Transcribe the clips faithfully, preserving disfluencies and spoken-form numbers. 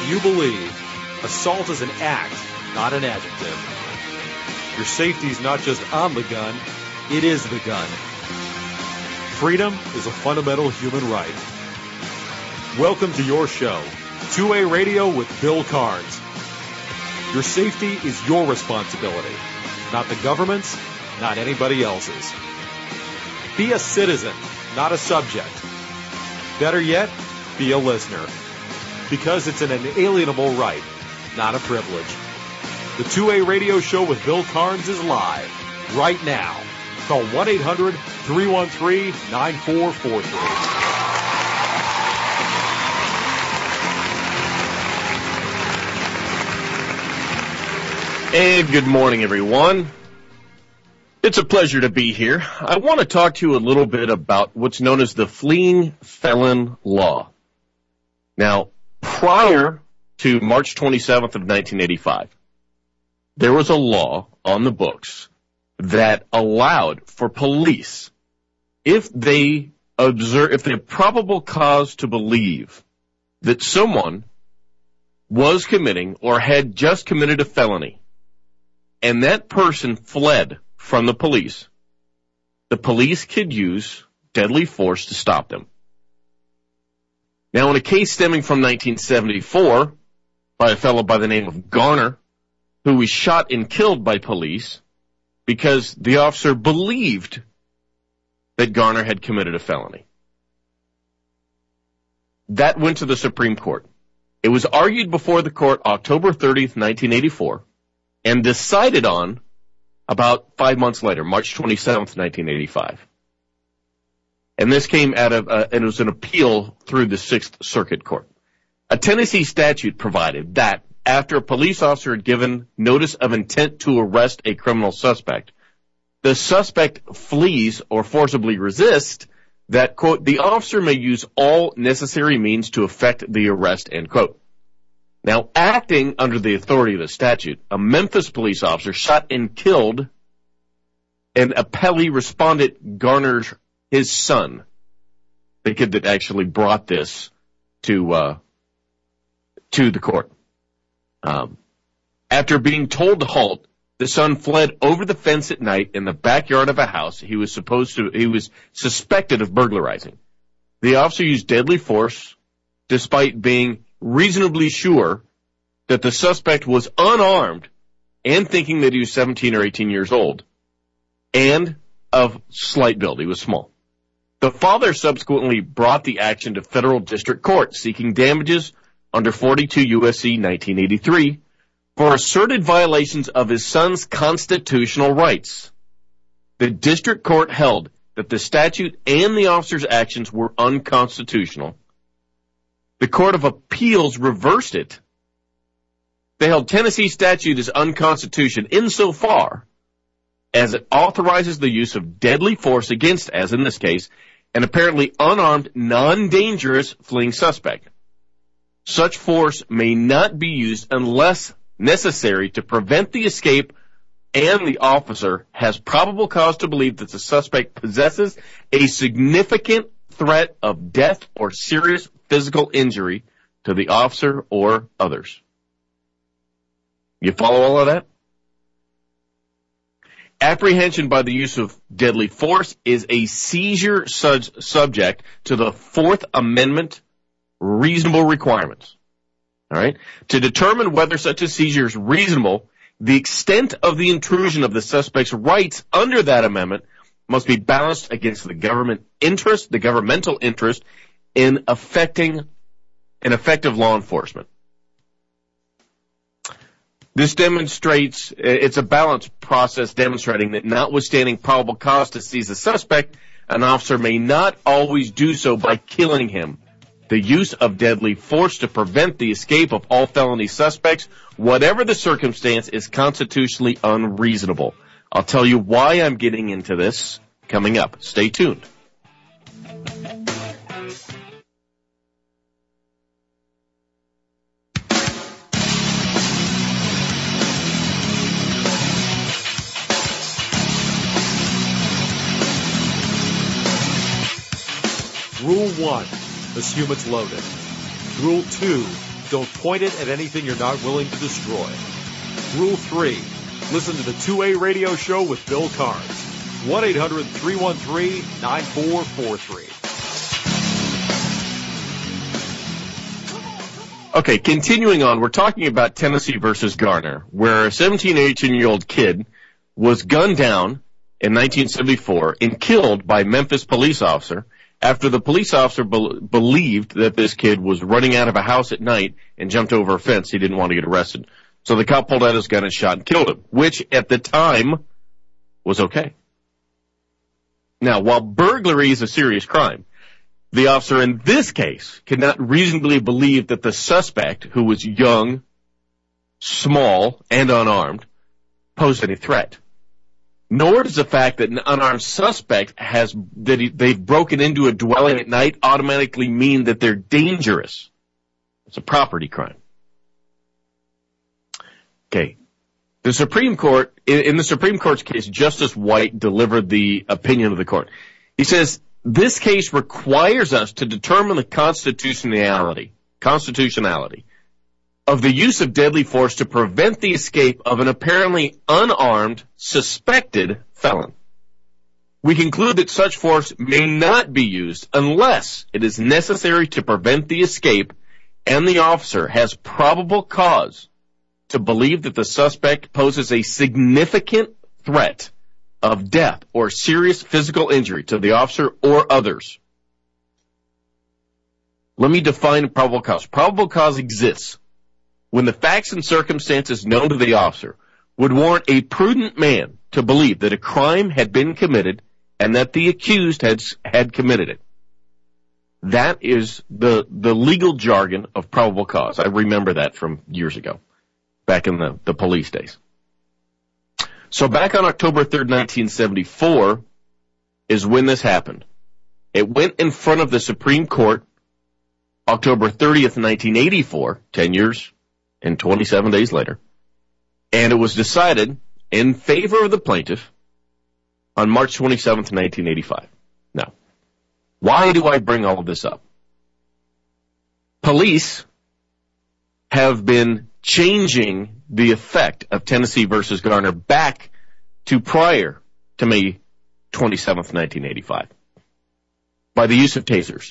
you believe assault is an act, not an adjective. Your safety is not just on the gun, it is the gun. Freedom is a fundamental human right. Welcome to your show, two A Radio with Bill Carnes. Your safety is your responsibility, not the government's, not anybody else's. Be a citizen, not a subject. Better yet, be a listener. Because it's an inalienable right, not a privilege. The two A Radio Show with Bill Carnes is live, right now. Call one eight hundred, three one three, nine four four three. And good morning, everyone. It's a pleasure to be here. I want to talk to you a little bit about what's known as the fleeing felon law. Now, prior to March twenty-seventh of nineteen eighty-five, there was a law on the books that allowed for police, if they observe, if they have probable cause to believe that someone was committing or had just committed a felony, and that person fled from the police, the police could use deadly force to stop them. Now, in a case stemming from nineteen seventy-four by a fellow by the name of Garner, who was shot and killed by police because the officer believed that Garner had committed a felony. That went to the Supreme Court. It was argued before the court October thirtieth, nineteen eighty-four, and decided on about five months later, March twenty-seventh, nineteen eighty-five. And this came out of, uh, and it was an appeal through the Sixth Circuit Court. A Tennessee statute provided that after a police officer had given notice of intent to arrest a criminal suspect, the suspect flees or forcibly resists, that, quote, the officer may use all necessary means to effect the arrest, end quote. Now, acting under the authority of the statute, a Memphis police officer shot and killed an appellee respondent Garner's his son, the kid that actually brought this to uh, to the court. Um, after being told to halt, the son fled over the fence at night in the backyard of a house he was supposed to he was suspected of burglarizing. The officer used deadly force, despite being reasonably sure that the suspect was unarmed and thinking that he was seventeen or eighteen years old and of slight build. He was small. The father subsequently brought the action to federal district court, seeking damages under forty-two U S C nineteen eighty-three for asserted violations of his son's constitutional rights. The district court held that the statute and the officer's actions were unconstitutional. The Court of Appeals reversed it. They held Tennessee statute is unconstitutional insofar as it authorizes the use of deadly force against, as in this case, an apparently unarmed, non-dangerous fleeing suspect. Such force may not be used unless necessary to prevent the escape and the officer has probable cause to believe that the suspect possesses a significant threat of death or serious physical injury to the officer or others. You follow all of that? Apprehension by the use of deadly force is a seizure su- subject to the Fourth Amendment reasonable requirements. All right? To determine whether such a seizure is reasonable, the extent of the intrusion of the suspect's rights under that amendment must be balanced against the government interest, the governmental interest in affecting an effective law enforcement. This demonstrates, it's a balanced process demonstrating that notwithstanding probable cause to seize a suspect, an officer may not always do so by killing him. The use of deadly force to prevent the escape of all felony suspects, whatever the circumstance, is constitutionally unreasonable. I'll tell you why I'm getting into this coming up. Stay tuned. Rule one, assume it's loaded. Rule two, don't point it at anything you're not willing to destroy. Rule three, listen to the two A radio show with Bill Carnes. one eight hundred three one three nine four four three. Okay, continuing on, we're talking about Tennessee versus Garner, where a seventeen, eighteen-year-old kid was gunned down in nineteen seventy-four and killed by a Memphis police officer after the police officer be- believed that this kid was running out of a house at night and jumped over a fence. He didn't want to get arrested. So the cop pulled out his gun and shot and killed him, which at the time was okay. Now, while burglary is a serious crime, the officer in this case could not reasonably believe that the suspect, who was young, small, and unarmed, posed any threat. Nor does the fact that an unarmed suspect has that he, they've broken into a dwelling at night automatically mean that they're dangerous. It's a property crime. Okay. The Supreme Court, in, in the Supreme Court's case, Justice White delivered the opinion of the court. He says, this case requires us to determine the constitutionality, constitutionality of the use of deadly force to prevent the escape of an apparently unarmed, suspected felon. We conclude that such force may not be used unless it is necessary to prevent the escape and the officer has probable cause to believe that the suspect poses a significant threat of death or serious physical injury to the officer or others. Let me define probable cause. Probable cause exists when the facts and circumstances known to the officer would warrant a prudent man to believe that a crime had been committed and that the accused had, had committed it. That is the, the legal jargon of probable cause. I remember that from years ago, back in the, the police days. So back on October third, nineteen seventy-four is when this happened. It went in front of the Supreme Court October thirtieth, nineteen eighty-four, ten years and twenty-seven days later, and it was decided in favor of the plaintiff on March twenty-seventh, nineteen eighty-five. Now, why do I bring all of this up? Police have been changing the effect of Tennessee versus Garner back to prior to May twenty-seventh, nineteen eighty-five by the use of tasers.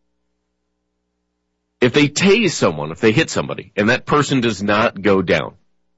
If they tase someone, if they hit somebody, and that person does not go down,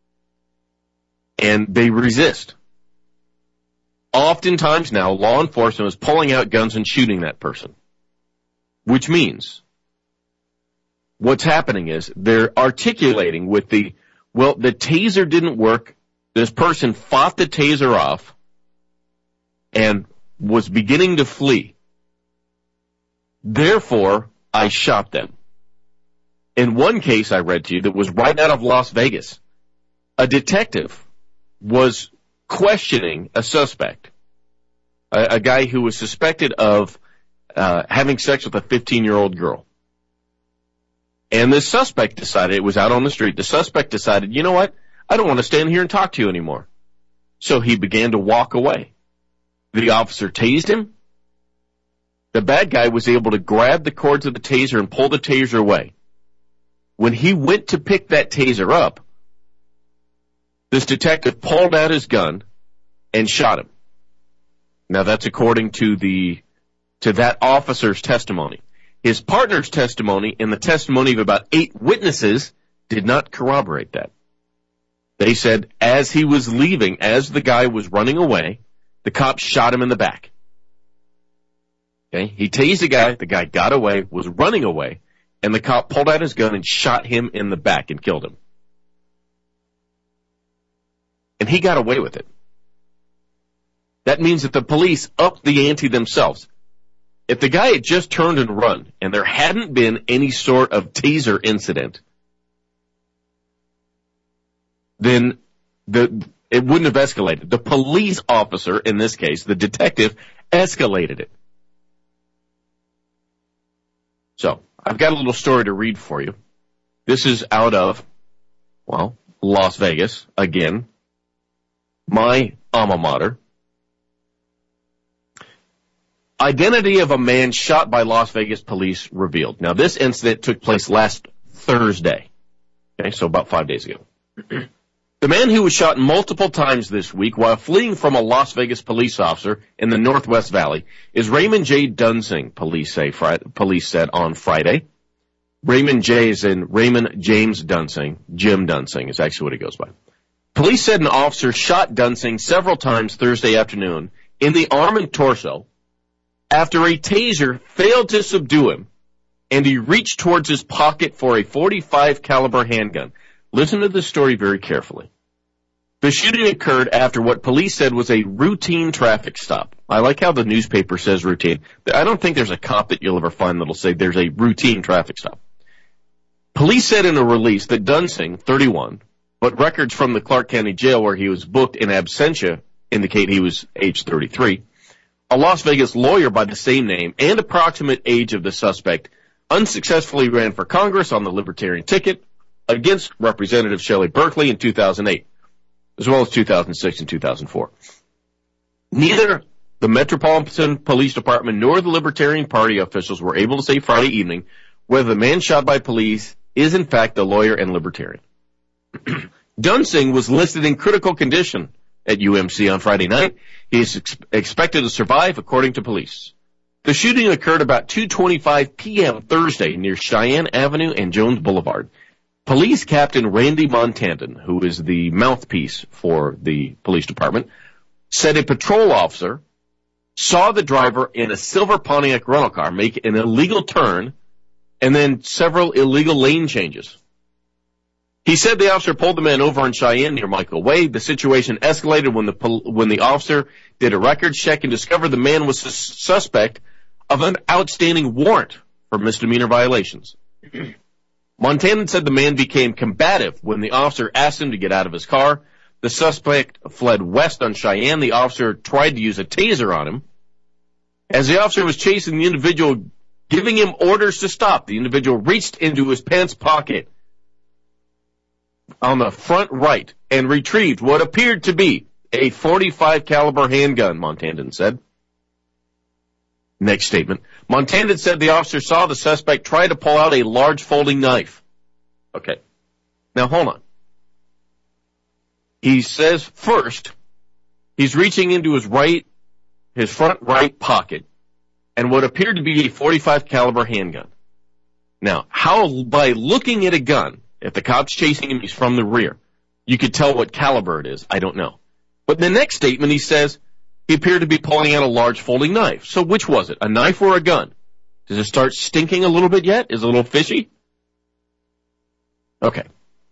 and they resist, oftentimes now law enforcement is pulling out guns and shooting that person, which means what's happening is they're articulating with the, well, the taser didn't work. This person fought the taser off and was beginning to flee. Therefore, I shot them. In one case I read to you that was right out of Las Vegas, a detective was questioning a suspect, a, a guy who was suspected of uh, having sex with a fifteen-year-old girl. And this suspect decided, it was out on the street, the suspect decided, you know what, I don't want to stand here and talk to you anymore. So he began to walk away. The officer tased him. The bad guy was able to grab the cords of the taser and pull the taser away. When he went to pick that taser up, this detective pulled out his gun and shot him. Now that's according to the, to that officer's testimony. His partner's testimony and the testimony of about eight witnesses did not corroborate that. They said as he was leaving, as the guy was running away, the cop shot him in the back. Okay, he tased the guy, the guy got away, was running away, and the cop pulled out his gun and shot him in the back and killed him. And he got away with it. That means that the police upped the ante themselves. If the guy had just turned and run, and there hadn't been any sort of taser incident, then the it wouldn't have escalated. The police officer, in this case, the detective, escalated it. So, I've got a little story to read for you. This is out of, well, Las Vegas, again, my alma mater. Identity of a man shot by Las Vegas police revealed. Now, this incident took place last Thursday. Okay, so about five days ago. The man who was shot multiple times this week while fleeing from a Las Vegas police officer in the Northwest Valley is Raymond J. Dunsing, police say police said on Friday. Raymond J. is in Raymond James Dunsing. Jim Dunsing is actually what he goes by. Police said an officer shot Dunsing several times Thursday afternoon in the arm and torso after a taser failed to subdue him and he reached towards his pocket for a forty-five caliber handgun. Listen to this story very carefully. The shooting occurred after what police said was a routine traffic stop. I like how the newspaper says routine. I don't think there's a cop that you'll ever find that'll say there's a routine traffic stop. Police said in a release that Dunsing, thirty-one, but records from the Clark County Jail where he was booked in absentia indicate he was age thirty-three, a Las Vegas lawyer by the same name and approximate age of the suspect unsuccessfully ran for Congress on the Libertarian ticket against Representative Shelley Berkeley in two thousand eight, as well as two thousand six and two thousand four. Neither the Metropolitan Police Department nor the Libertarian Party officials were able to say Friday evening whether the man shot by police is in fact a lawyer and Libertarian. Dunsing was listed in critical condition at U M C on Friday night. He is ex- expected to survive, according to police. The shooting occurred about two twenty-five p.m. Thursday near Cheyenne Avenue and Jones Boulevard. Police Captain Randy Montanton, who is the mouthpiece for the police department, said a patrol officer saw the driver in a silver Pontiac rental car make an illegal turn and then several illegal lane changes. He said the officer pulled the man over on Cheyenne near Michael Way. The situation escalated when the when the officer did a records check and discovered the man was a suspect of an outstanding warrant for misdemeanor violations. Montanton said the man became combative when the officer asked him to get out of his car. The suspect fled west on Cheyenne. The officer tried to use a taser on him. As the officer was chasing the individual, giving him orders to stop, the individual reached into his pants pocket on the front right and retrieved what appeared to be a forty-five caliber handgun, Montanton said. Next statement. Montanton said the officer saw the suspect try to pull out a large folding knife. Okay. Now hold on. He says first, he's reaching into his right, his front right pocket, and what appeared to be a forty-five caliber handgun. Now, how, by looking at a gun, if the cop's chasing him, he's from the rear, you could tell what caliber it is. I don't know. But in the next statement, he says he appeared to be pulling out a large folding knife. So which was it, a knife or a gun? Does it start stinking a little bit yet? Is it a little fishy? Okay.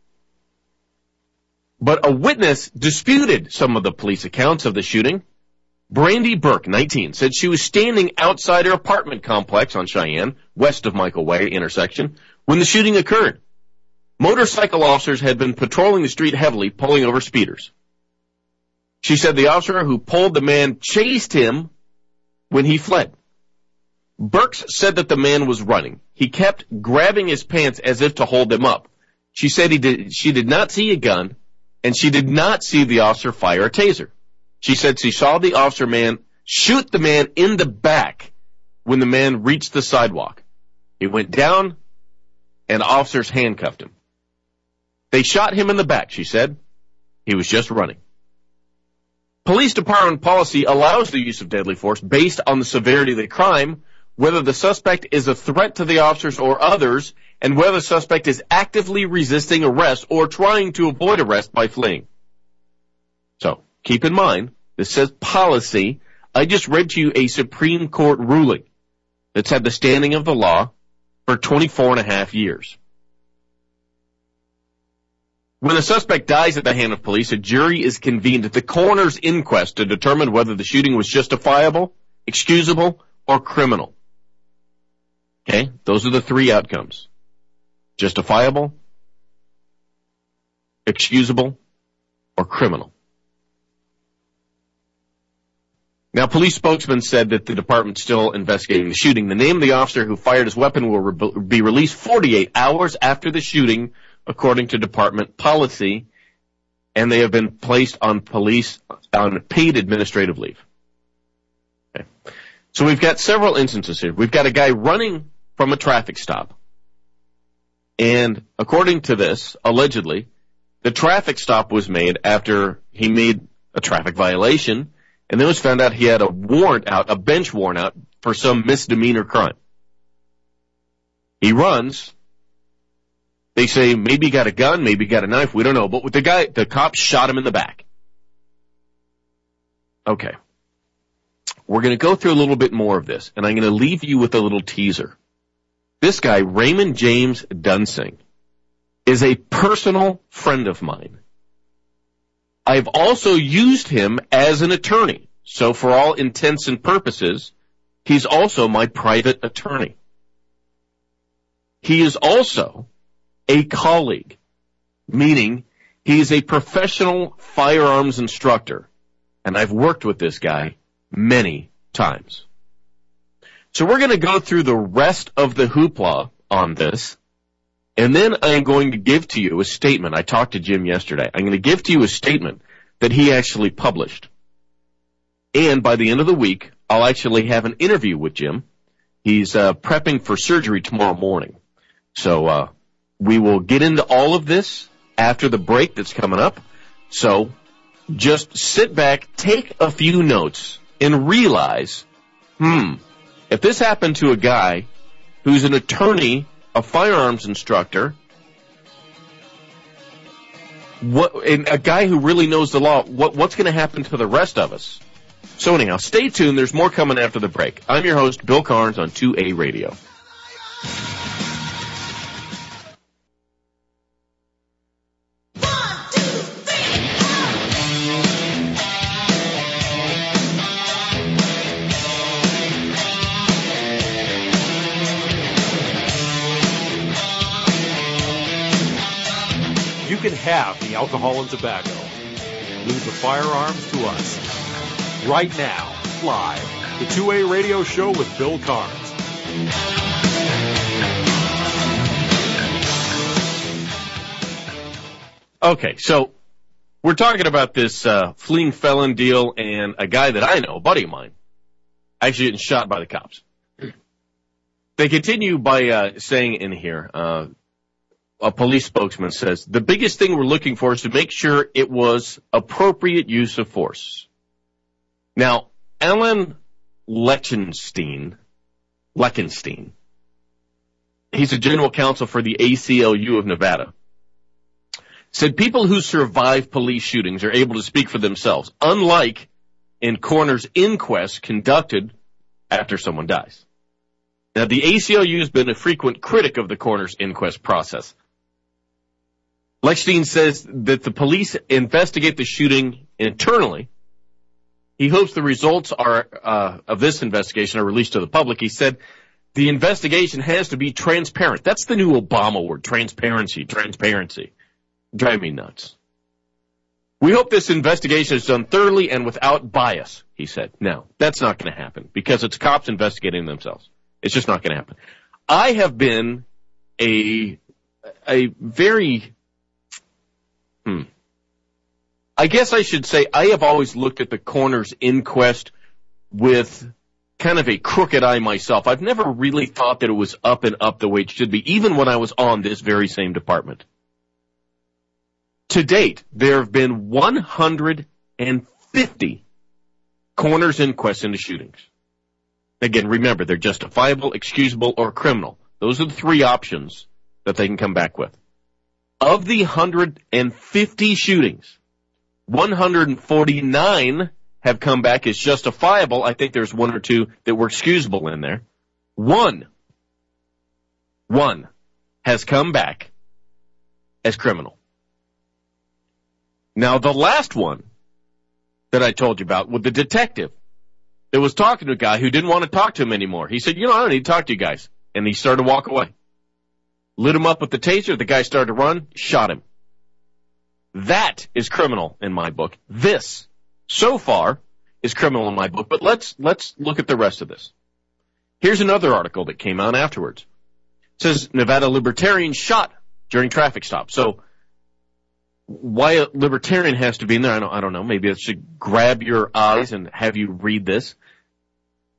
But a witness disputed some of the police accounts of the shooting. Brandy Burke, nineteen, said she was standing outside her apartment complex on Cheyenne, west of Michael Way intersection, when the shooting occurred. Motorcycle officers had been patrolling the street heavily, pulling over speeders. She said the officer who pulled the man chased him when he fled. Burks said that the man was running. He kept grabbing his pants as if to hold them up. She said he did, she did not see a gun, and she did not see the officer fire a taser. She said she saw the officer man shoot the man in the back when the man reached the sidewalk. He went down, and officers handcuffed him. They shot him in the back, she said. He was just running. Police department policy allows the use of deadly force based on the severity of the crime, whether the suspect is a threat to the officers or others, and whether the suspect is actively resisting arrest or trying to avoid arrest by fleeing. So, keep in mind, this says policy. I just read to you a Supreme Court ruling that's had the standing of the law for twenty-four and a half years. When a suspect dies at the hand of police, a jury is convened at the coroner's inquest to determine whether the shooting was justifiable, excusable, or criminal. Okay, those are the three outcomes. Justifiable, excusable, or criminal. Now, police spokesman said that the department's still investigating the shooting. The name of the officer who fired his weapon will re- be released forty-eight hours after the shooting, according to department policy, and they have been placed on police on paid administrative leave. Okay. So we've got several instances here. We've got a guy running from a traffic stop, And according to this, allegedly, the traffic stop was made after he made a traffic violation, and then it was found out he had a warrant out, a bench warrant out, for some misdemeanor crime. He runs. They say maybe he got a gun, maybe he got a knife, we don't know. But with the guy, the cop shot him in the back. Okay. We're going to go through a little bit more of this, and I'm going to leave you with a little teaser. This guy, Raymond James Dunsing, is a personal friend of mine. I've also used him as an attorney. So for all intents and purposes, he's also my private attorney. He is also a colleague, meaning he is a professional firearms instructor, and I've worked with this guy many times. So we're going to go through the rest of the hoopla on this, and then I'm going to give to you a statement. I talked to Jim yesterday. I'm going to give to you a statement that he actually published. And by the end of the week, I'll actually have an interview with Jim. He's uh, prepping for surgery tomorrow morning. So uh, we will get into all of this after the break that's coming up. So just sit back, take a few notes, and realize, hmm, if this happened to a guy who's an attorney, a firearms instructor, what, and a guy who really knows the law, what, what's going to happen to the rest of us? So anyhow, stay tuned. There's more coming after the break. I'm your host, Bill Carnes, on two A Radio. You can have the alcohol and tobacco. Leave the firearms to us. Right now, live, the two A Radio Show with Bill Carnes. Okay, so we're talking about this uh, fleeing felon deal and a guy that I know, a buddy of mine, actually getting shot by the cops. They continue by uh, saying in here, uh, a police spokesman says, the biggest thing we're looking for is to make sure it was appropriate use of force. Now, Alan Lechenstein, Lechenstein, he's a general counsel for the A C L U of Nevada, said people who survive police shootings are able to speak for themselves, unlike in coroner's inquests conducted after someone dies. Now, the A C L U has been a frequent critic of the coroner's inquest process. Lechenstein says that the police investigate the shooting internally. He hopes the results are uh, of this investigation are released to the public. He said the investigation has to be transparent. That's the new Obama word, transparency, transparency. Drive me nuts. We hope this investigation is done thoroughly and without bias, he said. No, that's not going to happen because it's cops investigating themselves. It's just not going to happen. I have been a a very, hmm, I guess I should say I have always looked at the coroner's inquest with kind of a crooked eye myself. I've never really thought that it was up and up the way it should be, even when I was on this very same department. To date, there have been one hundred fifty coroner's inquests into shootings. Again, remember, they're justifiable, excusable, or criminal. Those are the three options that they can come back with. Of the one hundred fifty shootings, one hundred forty-nine have come back as justifiable. I think there's one or two that were excusable in there. One, one has come back as criminal. Now, the last one that I told you about with the detective that was talking to a guy who didn't want to talk to him anymore. He said, you know, I don't need to talk to you guys. And he started to walk away. Lit him up with the taser. The guy started to run, shot him. That is criminal in my book. This, so far, is criminal in my book. But let's let's look at the rest of this. Here's another article that came out afterwards. It says Nevada libertarian shot during traffic stop. So why a libertarian has to be in there, I don't, I don't know. Maybe it should grab your eyes and have you read this.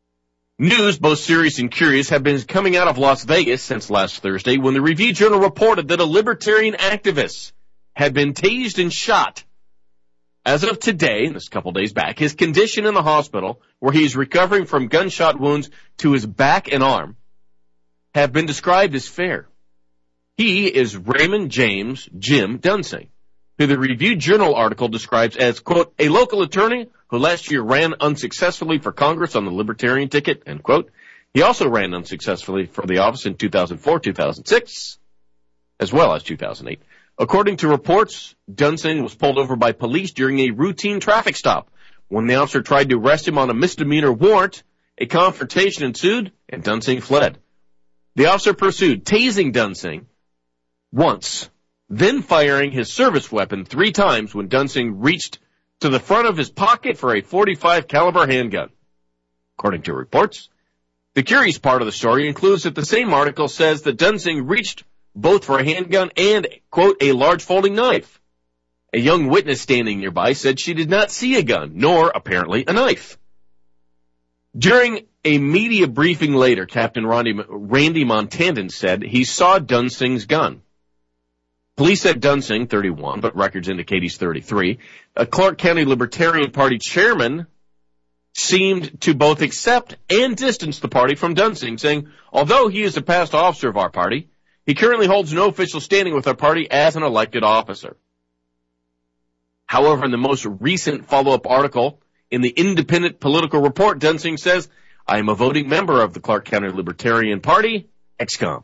News, both serious and curious, have been coming out of Las Vegas since last Thursday when the Review-Journal reported that a libertarian activist had been tased and shot. As of today, this couple days back, his condition in the hospital, where he is recovering from gunshot wounds to his back and arm, have been described as fair. He is Raymond James Jim Dunsing, who the Review-Journal article describes as, quote, a local attorney who last year ran unsuccessfully for Congress on the Libertarian ticket, end quote. He also ran unsuccessfully for the office in two thousand four, two thousand six, as well as two thousand eight. According to reports, Dunsing was pulled over by police during a routine traffic stop. When the officer tried to arrest him on a misdemeanor warrant, a confrontation ensued, and Dunsing fled. The officer pursued, tasing Dunsing once, then firing his service weapon three times when Dunsing reached to the front of his pocket for a forty-five caliber handgun. According to reports, the curious part of the story includes that the same article says that Dunsing reached both for a handgun and, quote, a large folding knife. A young witness standing nearby said she did not see a gun, nor, apparently, a knife. During a media briefing later, Captain Randy, Randy Montandan said he saw Dunsing's gun. Police said Dunsing, thirty-one, but records indicate he's thirty-three, a Clark County Libertarian Party chairman, seemed to both accept and distance the party from Dunsing, saying, although he is a past officer of our party, he currently holds no official standing with our party as an elected officer. However, in the most recent follow-up article in the Independent Political Report, Dunsing says, I am a voting member of the Clark County Libertarian Party, X COM.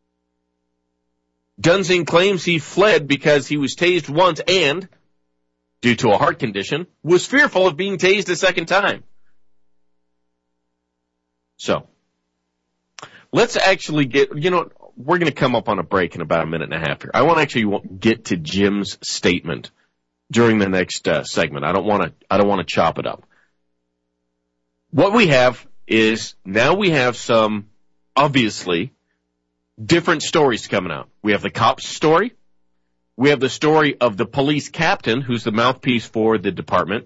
Dunsing claims he fled because he was tased once and, due to a heart condition, was fearful of being tased a second time. So, let's actually get, you know, we're going to come up on a break in about a minute and a half here. I want to actually get to Jim's statement during the next uh, segment. I don't want to, I don't want to chop it up. What we have is, now we have some, obviously, different stories coming out. We have the cop's story. We have the story of the police captain, who's the mouthpiece for the department,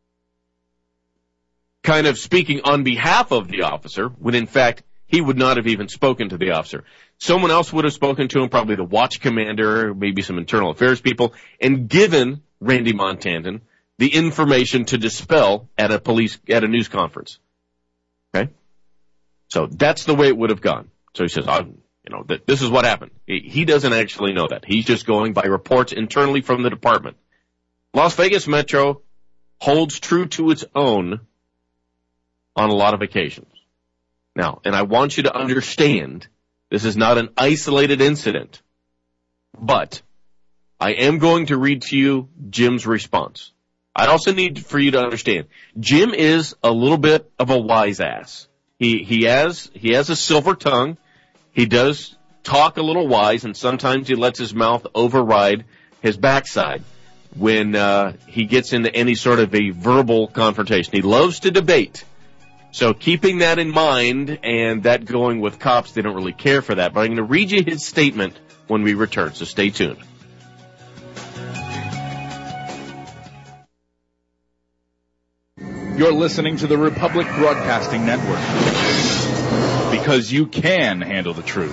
kind of speaking on behalf of the officer, when in fact he would not have even spoken to the officer. Someone else would have spoken to him, probably the watch commander, maybe some internal affairs people, and given Randy Montandan the information to dispel at a police, at a news conference. Okay? So that's the way it would have gone. So he says, I'm, you know, th- this is what happened. He, he doesn't actually know that. He's just going by reports internally from the department. Las Vegas Metro holds true to its own on a lot of occasions. Now, and I want you to understand, this is not an isolated incident, but I am going to read to you Jim's response. I also need for you to understand, Jim is a little bit of a wise ass. He, he has, he has a silver tongue. He does talk a little wise, and sometimes he lets his mouth override his backside when, uh, he gets into any sort of a verbal confrontation. He loves to debate. So keeping that in mind and that going with cops, they don't really care for that. But I'm going to read you his statement when we return, so stay tuned. You're listening to the Republic Broadcasting Network, because you can handle the truth.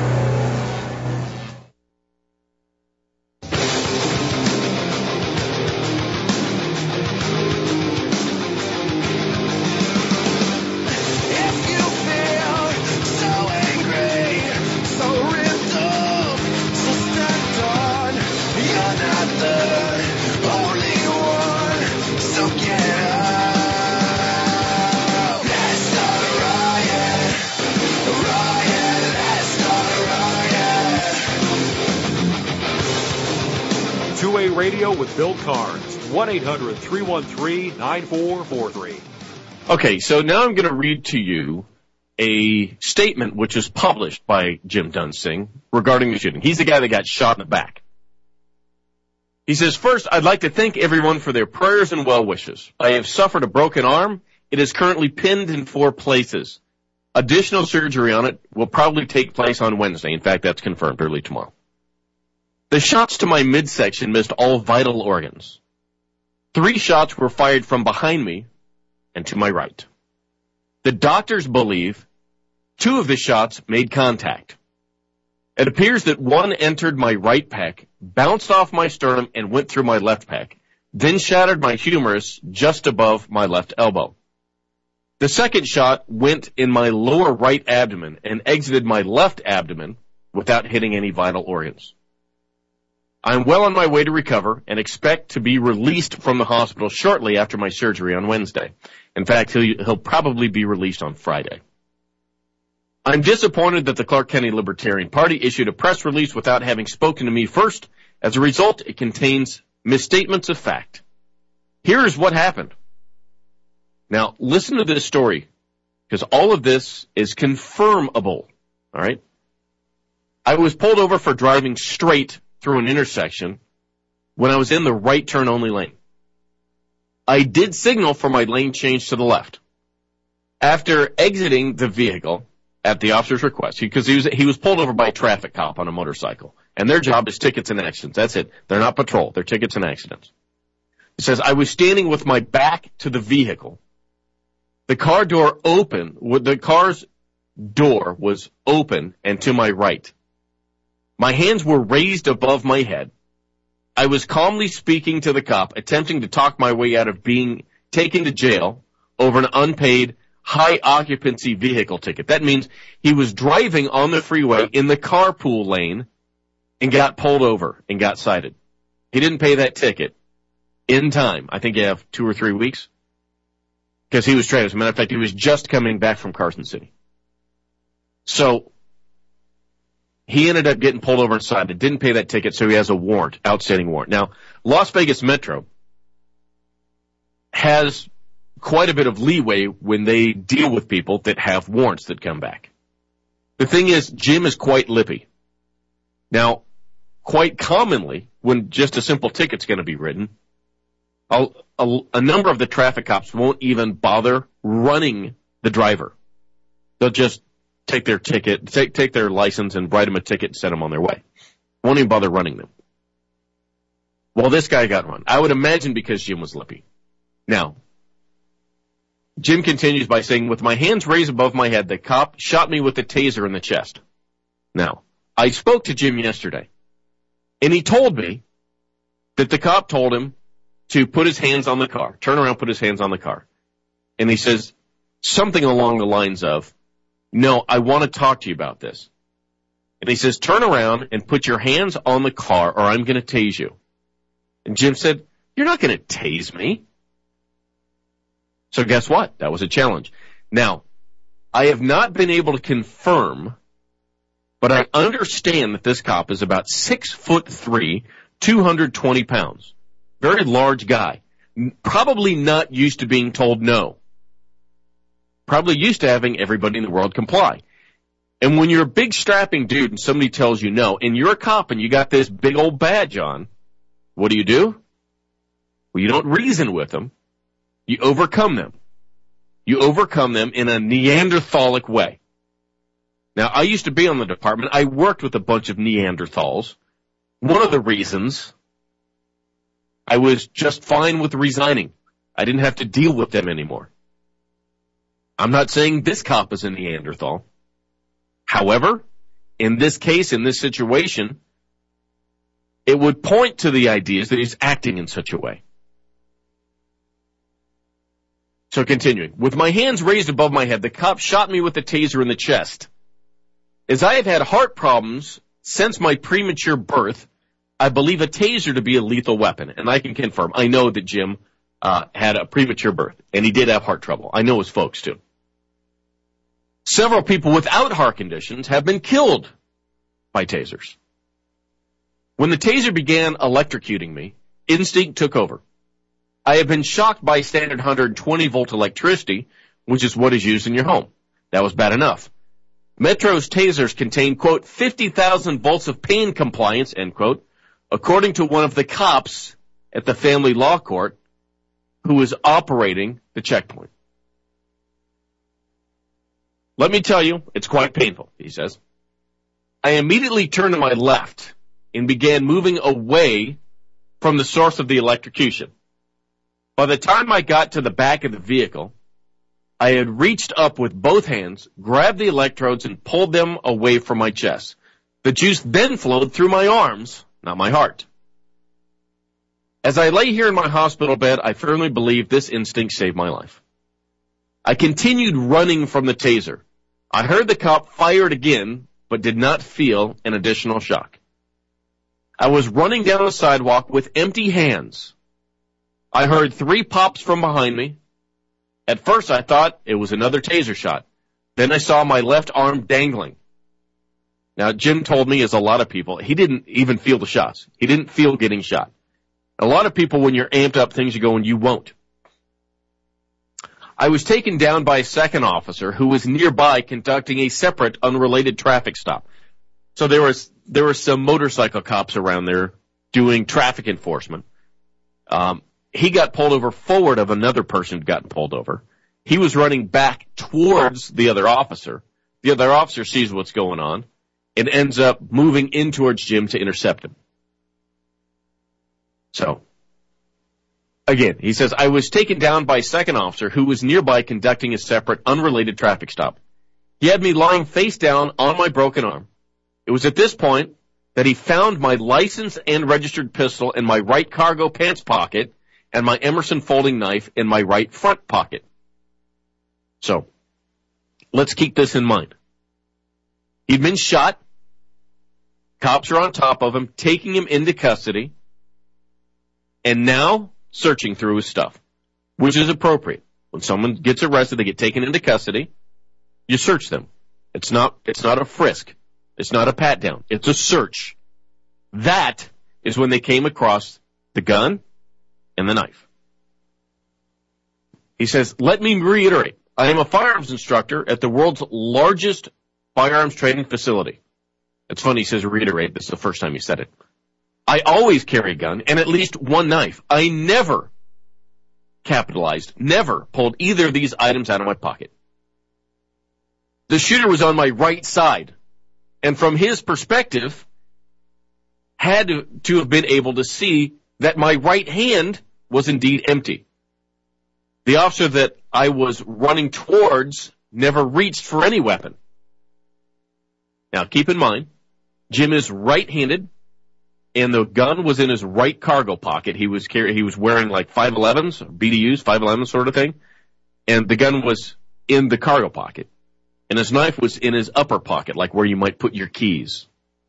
two-way radio with Bill Carnes, one eight hundred three one three nine four four three. Okay, so now I'm going to read to you a statement which was published by Jim Dunsing regarding the shooting. He's the guy that got shot in the back. He says, first, I'd like to thank everyone for their prayers and well wishes. I have suffered a broken arm. It is currently pinned in four places. Additional surgery on it will probably take place on Wednesday. In fact, that's confirmed early tomorrow. The shots to my midsection missed all vital organs. Three shots were fired from behind me and to my right. The doctors believe two of the shots made contact. It appears that one entered my right pec, bounced off my sternum, and went through my left pec, then shattered my humerus just above my left elbow. The second shot went in my lower right abdomen and exited my left abdomen without hitting any vital organs. I'm well on my way to recover and expect to be released from the hospital shortly after my surgery on Wednesday. In fact, he'll, he'll probably be released on Friday. I'm disappointed that the Clark County Libertarian Party issued a press release without having spoken to me first. As a result, it contains misstatements of fact. Here is what happened. Now, listen to this story, because all of this is confirmable, all right? I was pulled over for driving straight through an intersection when I was in the right turn only lane. I did signal for my lane change to the left. After exiting the vehicle at the officer's request, because he was, he was pulled over by a traffic cop on a motorcycle, and their job is tickets and accidents. That's it. They're not patrol. They're tickets and accidents. It says, I was standing with my back to the vehicle. The car door open, the car's door was open and to my right. My hands were raised above my head. I was calmly speaking to the cop, attempting to talk my way out of being taken to jail over an unpaid, high-occupancy vehicle ticket. That means he was driving on the freeway in the carpool lane and got pulled over and got cited. He didn't pay that ticket in time. I think you have two or three weeks because he was trying. As a matter of fact, he was just coming back from Carson City. So he ended up getting pulled over and cited, didn't pay that ticket, so he has a warrant, outstanding warrant. Now, Las Vegas Metro has quite a bit of leeway when they deal with people that have warrants that come back. The thing is, Jim is quite lippy. Now, quite commonly, when just a simple ticket's going to be written, a, a, a number of the traffic cops won't even bother running the driver. They'll just take their ticket, take, take their license and write them a ticket and send them on their way. Won't even bother running them. Well, this guy got run. I would imagine because Jim was lippy. Now, Jim continues by saying, with my hands raised above my head, the cop shot me with a taser in the chest. Now, I spoke to Jim yesterday, and he told me that the cop told him to put his hands on the car, turn around, put his hands on the car. And he says something along the lines of, no, I want to talk to you about this. And he says, turn around and put your hands on the car or I'm going to tase you. And Jim said, you're not going to tase me. So guess what? That was a challenge. Now, I have not been able to confirm, but I understand that this cop is about six foot three, two hundred twenty pounds. Very large guy. Probably not used to being told no. Probably used to having everybody in the world comply. And when you're a big strapping dude and somebody tells you no, and you're a cop and you got this big old badge on, what do you do? Well, you don't reason with them. You overcome them. You overcome them in a Neanderthalic way. Now, I used to be on the department. I worked with a bunch of Neanderthals. One of the reasons I was just fine with resigning. I didn't have to deal with them anymore. I'm not saying this cop is a Neanderthal. However, in this case, in this situation, it would point to the ideas that he's acting in such a way. So continuing, with my hands raised above my head, the cop shot me with a taser in the chest. As I have had heart problems since my premature birth, I believe a taser to be a lethal weapon. And I can confirm, I know that Jim uh, had a premature birth, and he did have heart trouble. I know his folks, too. Several people without heart conditions have been killed by tasers. When the taser began electrocuting me, instinct took over. I have been shocked by standard one hundred twenty volt electricity, which is what is used in your home. That was bad enough. Metro's tasers contain, quote, fifty thousand volts of pain compliance, end quote, according to one of the cops at the family law court who was operating the checkpoint. Let me tell you, it's quite painful, he says. I immediately turned to my left and began moving away from the source of the electrocution. By the time I got to the back of the vehicle, I had reached up with both hands, grabbed the electrodes, and pulled them away from my chest. The juice then flowed through my arms, not my heart. As I lay here in my hospital bed, I firmly believe this instinct saved my life. I continued running from the taser. I heard the cop fire it again, but did not feel an additional shock. I was running down the sidewalk with empty hands. I heard three pops from behind me. At first, I thought it was another taser shot. Then I saw my left arm dangling. Now, Jim told me, as a lot of people, he didn't even feel the shots. He didn't feel getting shot. A lot of people, when you're amped up, things are going, you won't. I was taken down by a second officer who was nearby conducting a separate, unrelated traffic stop. So there was there were some motorcycle cops around there doing traffic enforcement. Um, he got pulled over forward of another person who'd gotten pulled over. He was running back towards the other officer. The other officer sees what's going on and ends up moving in towards Jim to intercept him. So, again, he says, I was taken down by a second officer who was nearby conducting a separate, unrelated traffic stop. He had me lying face down on my broken arm. It was at this point that he found my license and registered pistol in my right cargo pants pocket and my Emerson folding knife in my right front pocket. So, let's keep this in mind. He'd been shot. Cops are on top of him, taking him into custody, and now searching through his stuff, which is appropriate. When someone gets arrested, they get taken into custody, you search them. It's not, it's not a frisk. It's not a pat down. It's a search. That is when they came across the gun and the knife. He says, let me reiterate. I am a firearms instructor at the world's largest firearms training facility. It's funny he says reiterate. This is the first time he said it. I always carry a gun and at least one knife. I never capitalized, never pulled either of these items out of my pocket. The shooter was on my right side, and from his perspective, had to, to have been able to see that my right hand was indeed empty. The officer that I was running towards never reached for any weapon. Now, keep in mind, Jim is right-handed, and the gun was in his right cargo pocket. He was carry, he was wearing like five elevens, B D Us, five elevens sort of thing, and the gun was in the cargo pocket, and his knife was in his upper pocket, like where you might put your keys.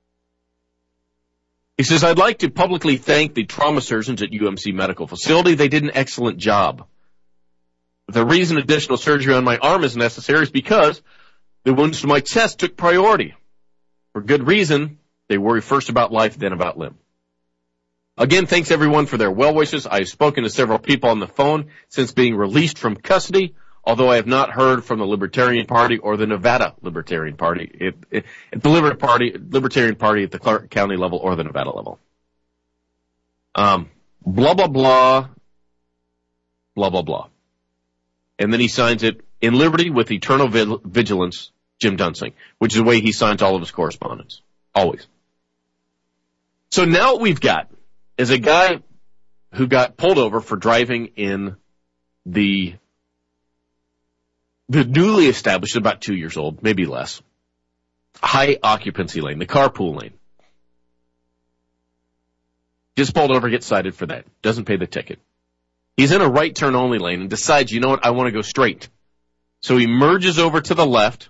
He says, I'd like to publicly thank the trauma surgeons at U M C Medical Facility. They did an excellent job. The reason additional surgery on my arm is necessary is because the wounds to my chest took priority. For good reason, they worry first about life, then about limb. Again, thanks everyone for their well wishes. I have spoken to several people on the phone since being released from custody, although I have not heard from the Libertarian Party or the Nevada Libertarian Party, it, it, it, the Liber Party, Libertarian Party at the Clark County level or the Nevada level. Um, blah, blah, blah, blah, blah, blah. And then he signs it, in liberty with eternal vigilance, Jim Dunsing, which is the way he signs all of his correspondence. Always. So now what we've got is a guy who got pulled over for driving in the the newly established, about two years old, maybe less, high occupancy lane, the carpool lane. Gets pulled over, gets cited for that. Doesn't pay the ticket. He's in a right turn only lane and decides, you know what, I want to go straight. So he merges over to the left.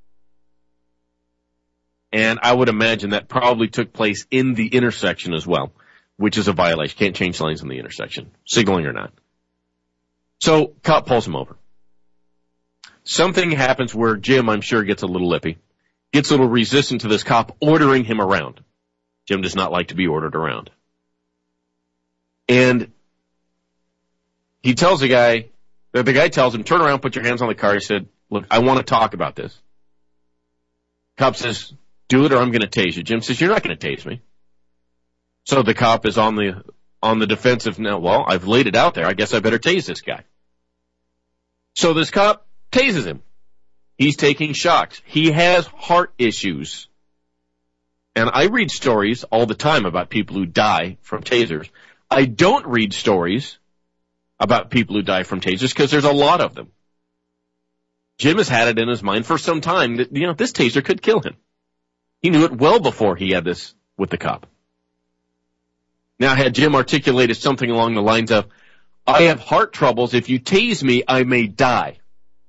And I would imagine that probably took place in the intersection as well, which is a violation. Can't change lanes in the intersection, signaling or not. So cop pulls him over. Something happens where Jim, I'm sure, gets a little lippy, gets a little resistant to this cop ordering him around. Jim does not like to be ordered around. And he tells the guy, the guy tells him, turn around, put your hands on the car. He said, look, I want to talk about this. Cop says, do it or I'm going to tase you. Jim says, you're not going to tase me. So the cop is on the on the defensive now. Well, I've laid it out there. I guess I better tase this guy. So this cop tases him. He's taking shocks. He has heart issues. And I read stories all the time about people who die from tasers. I don't read stories about people who die from tasers because there's a lot of them. Jim has had it in his mind for some time that, you know, this taser could kill him. He knew it well before he had this with the cop. Now, had Jim articulated something along the lines of, I have heart troubles. If you tase me, I may die.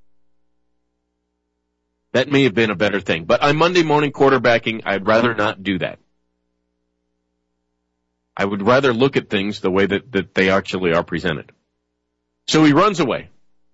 That may have been a better thing. But I'm Monday morning quarterbacking. I'd rather not do that. I would rather look at things the way that, that they actually are presented. So he runs away.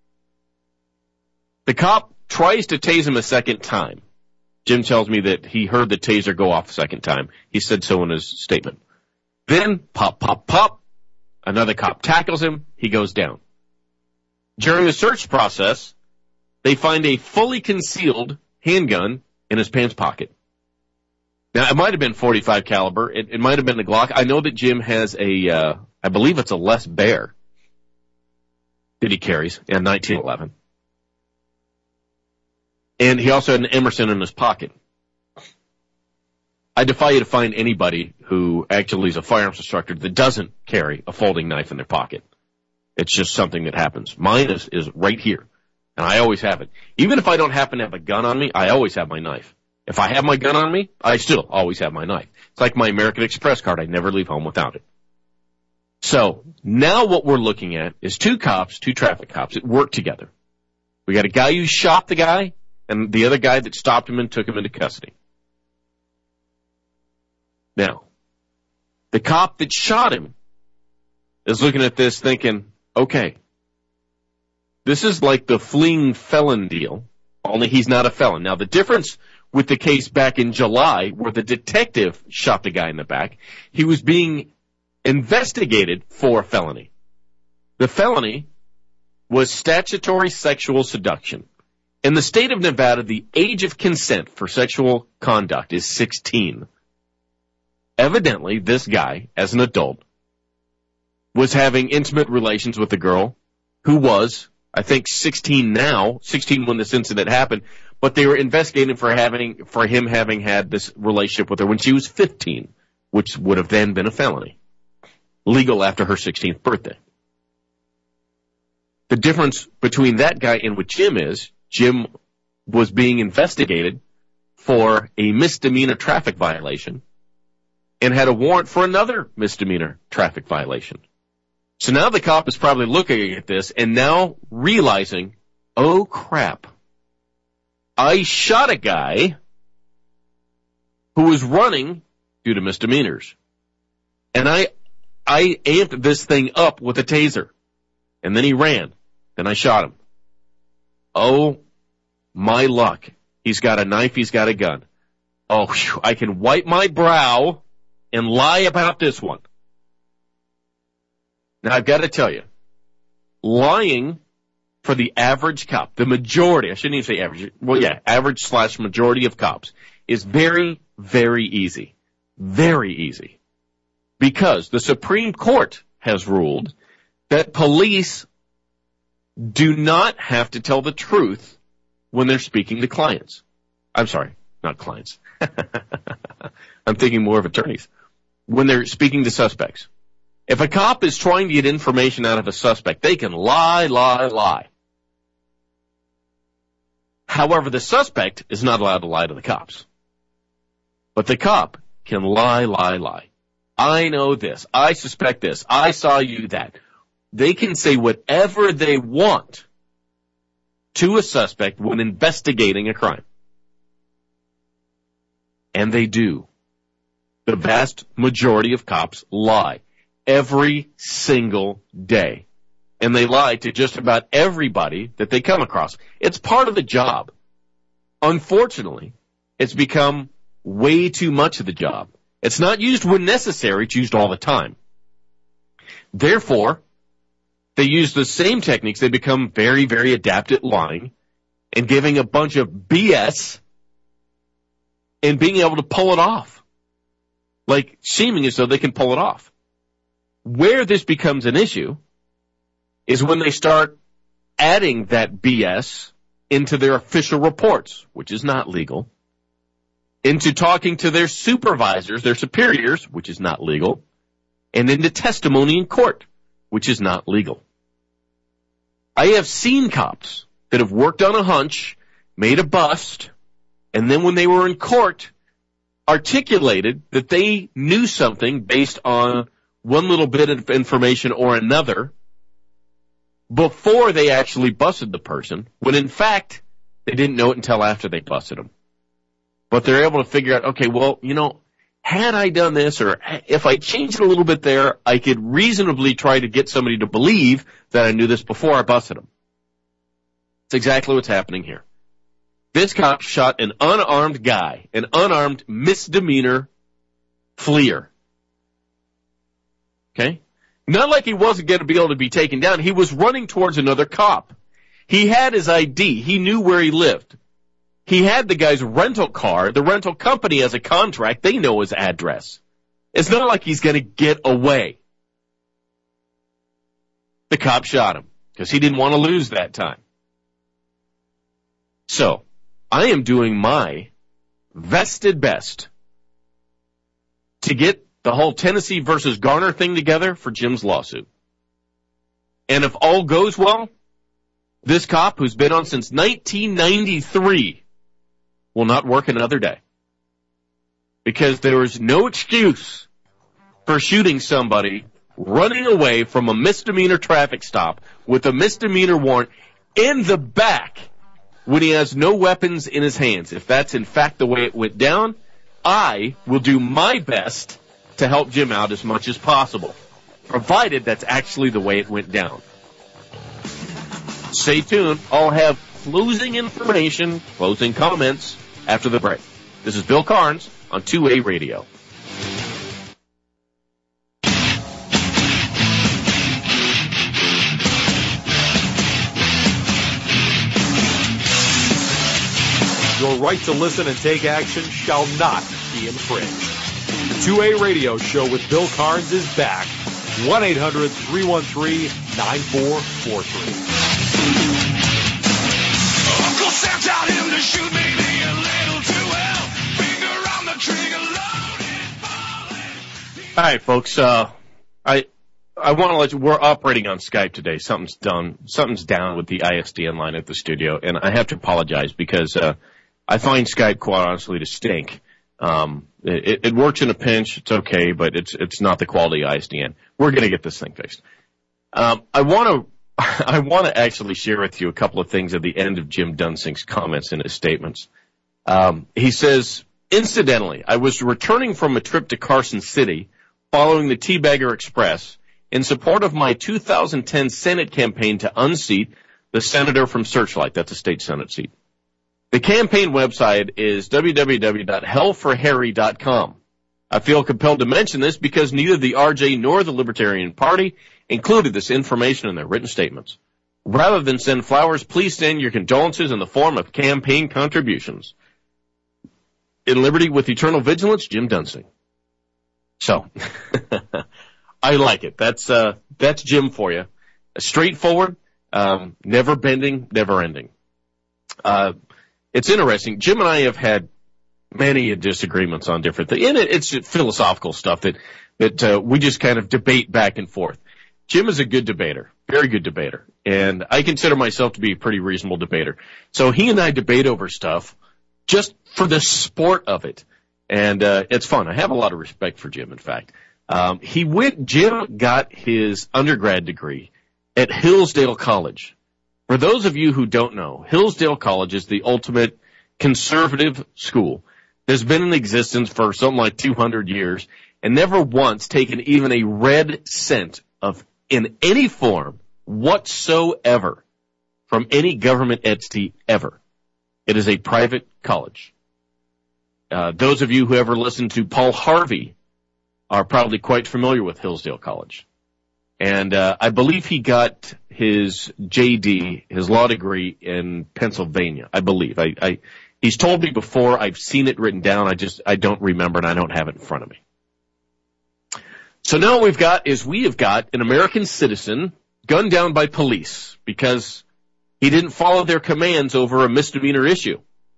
The cop tries to tase him a second time. Jim tells me that he heard the taser go off a second time. He said so in his statement. Then, pop, pop, pop, another cop tackles him. He goes down. During the search process, they find a fully concealed handgun in his pants pocket. Now, it might have been forty-five caliber. It, it might have been the Glock. I know that Jim has a, uh, I believe it's a Les Bear that he carries in nineteen eleven. And he also had an Emerson in his pocket. I defy you to find anybody who actually is a firearms instructor that doesn't carry a folding knife in their pocket. It's just something that happens. Mine is, is right here, and I always have it. Even if I don't happen to have a gun on me, I always have my knife. If I have my gun on me, I still always have my knife. It's like my American Express card. I never leave home without it. So now what we're looking at is two cops, two traffic cops that work together. We got a guy who shot the guy and the other guy that stopped him and took him into custody. Now, the cop that shot him is looking at this thinking, okay, this is like the fleeing felon deal, only he's not a felon. Now, the difference with the case back in July where the detective shot the guy in the back, he was being investigated for a felony. The felony was statutory sexual seduction. In the state of Nevada, the age of consent for sexual conduct is sixteen. Evidently, this guy, as an adult, was having intimate relations with a girl who was, I think, sixteen now, sixteen when this incident happened, but they were investigating for having, for him having had this relationship with her when she was fifteen, which would have then been a felony. Legal after her sixteenth birthday. The difference between that guy and what Jim is, Jim was being investigated for a misdemeanor traffic violation and had a warrant for another misdemeanor traffic violation. So now the cop is probably looking at this and now realizing, oh crap, I shot a guy who was running due to misdemeanors. And I, I amped this thing up with a taser. And then he ran. Then I shot him. Oh, my luck. He's got a knife, he's got a gun. Oh, whew, I can wipe my brow and lie about this one. Now, I've got to tell you, lying for the average cop, the majority, I shouldn't even say average, well, yeah, average slash majority of cops, is very, very easy. Very easy. Because the Supreme Court has ruled that police do not have to tell the truth when they're speaking to clients. I'm sorry, not clients. I'm thinking more of attorneys. When they're speaking to suspects. If a cop is trying to get information out of a suspect, they can lie, lie, lie. However, the suspect is not allowed to lie to the cops. But the cop can lie, lie, lie. I know this. I suspect this. I saw you that. They can say whatever they want to a suspect when investigating a crime. And they do. The vast majority of cops lie every single day. And they lie to just about everybody that they come across. It's part of the job. Unfortunately, it's become way too much of the job. It's not used when necessary, it's used all the time. Therefore, they use the same techniques. They become very, very adept at lying and giving a bunch of B S and being able to pull it off. Like seeming as though they can pull it off. Where this becomes an issue is when they start adding that B S into their official reports, which is not legal, into talking to their supervisors, their superiors, which is not legal, and into testimony in court, which is not legal. I have seen cops could have worked on a hunch, made a bust, and then when they were in court, articulated that they knew something based on one little bit of information or another before they actually busted the person, when in fact they didn't know it until after they busted them. But they're able to figure out, okay, well, you know, had I done this, or if I changed it a little bit there, I could reasonably try to get somebody to believe that I knew this before I busted them. That's exactly what's happening here. This cop shot an unarmed guy, an unarmed misdemeanor fleer. Okay? Not like he wasn't going to be able to be taken down. He was running towards another cop. He had his I D. He knew where he lived. He had the guy's rental car. The rental company has a contract. They know his address. It's not like he's going to get away. The cop shot him because he didn't want to lose that time. So, I am doing my vested best to get the whole Tennessee versus Garner thing together for Jim's lawsuit. And if all goes well, this cop, who's been on since nineteen ninety-three, will not work another day. Because there is no excuse for shooting somebody running away from a misdemeanor traffic stop with a misdemeanor warrant in the back when he has no weapons in his hands. If that's in fact the way it went down, I will do my best to help Jim out as much as possible, provided that's actually the way it went down. Stay tuned. I'll have closing information, closing comments after the break. This is Bill Carnes on two A Radio. Your right to listen and take action shall not be infringed. The two A Radio Show with Bill Carnes is back. one eight hundred three one three nine four four three. Uncle Sam taught him to shoot maybe a little too well. Finger on the trigger, loaded, All right, folks. Uh, I I want to let you. We're operating on Skype today. Something's done. Something's down with the I S D N line at the studio, and I have to apologize because uh, I find Skype quite honestly to stink. Um, it, it works in a pinch. It's okay, but it's it's not the quality I S D N. We're going to get this thing fixed. Um, I want to I want to actually share with you a couple of things at the end of Jim Dunsing's comments in his statements. Um, he says, incidentally, I was returning from a trip to Carson City following the Teabagger Express in support of my two thousand ten Senate campaign to unseat the senator from Searchlight. That's a state Senate seat. The campaign website is w w w dot hell for harry dot com. I feel compelled to mention this because neither the R J nor the Libertarian Party included this information in their written statements. Rather than send flowers, please send your condolences in the form of campaign contributions. In liberty with eternal vigilance, Jim Dunsing. So, I like it. That's uh, that's Jim for you. Straightforward, um, never bending, never ending. Uh, it's interesting. Jim and I have had many disagreements on different things, and it, it's philosophical stuff that that uh, we just kind of debate back and forth. Jim is a good debater, very good debater, and I consider myself to be a pretty reasonable debater. So he and I debate over stuff just for the sport of it, and uh, it's fun. I have a lot of respect for Jim, in fact. Um, he went, Jim got his undergrad degree at Hillsdale College. For those of you who don't know, Hillsdale College is the ultimate conservative school. It's been in existence for something like two hundred years and never once taken even a red cent of in any form whatsoever from any government entity ever. It is a private college. Uh, those of you who ever listened to Paul Harvey are probably quite familiar with Hillsdale College. And uh, I believe he got his J D, his law degree, in Pennsylvania, I believe. I, I He's told me before. I've seen it written down. I just I don't remember, and I don't have it in front of me. So now what we've got is we have got an American citizen gunned down by police because he didn't follow their commands over a misdemeanor issue.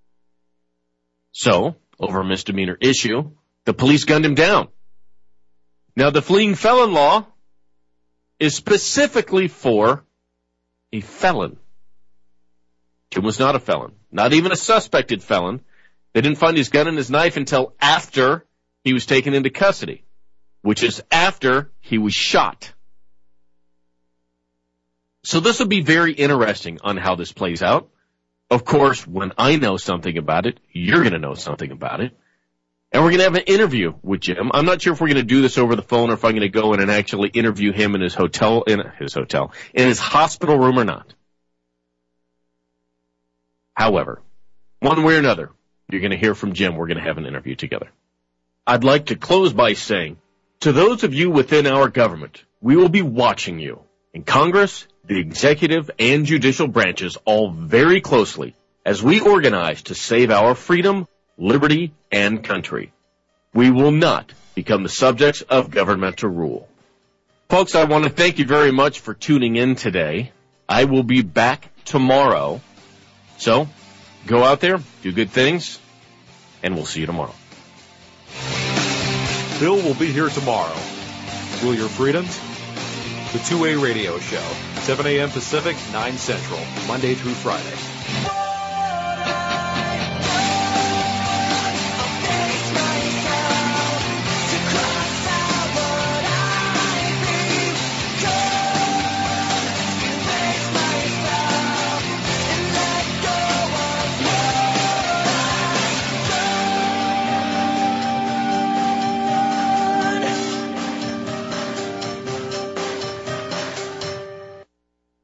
So, over a misdemeanor issue, the police gunned him down. Now, the fleeing felon law is specifically for a felon. Jim was not a felon, not even a suspected felon. They didn't find his gun and his knife until after he was taken into custody, which is after he was shot. So this will be very interesting on how this plays out. Of course, when I know something about it, you're going to know something about it. And we're going to have an interview with Jim. I'm not sure if we're going to do this over the phone or if I'm going to go in and actually interview him in his hotel, in his hotel, in his hospital room or not. However, one way or another, you're going to hear from Jim. We're going to have an interview together. I'd like to close by saying, to those of you within our government, we will be watching you in Congress, the executive and judicial branches all very closely as we organize to save our freedom, liberty, and country. We will not become the subjects of governmental rule. Folks, I want to thank you very much for tuning in today. I will be back tomorrow. So, go out there, do good things, and we'll see you tomorrow. Bill will be here tomorrow. Will your freedoms? The two A Radio Show, seven a.m. Pacific, nine Central, Monday through Friday.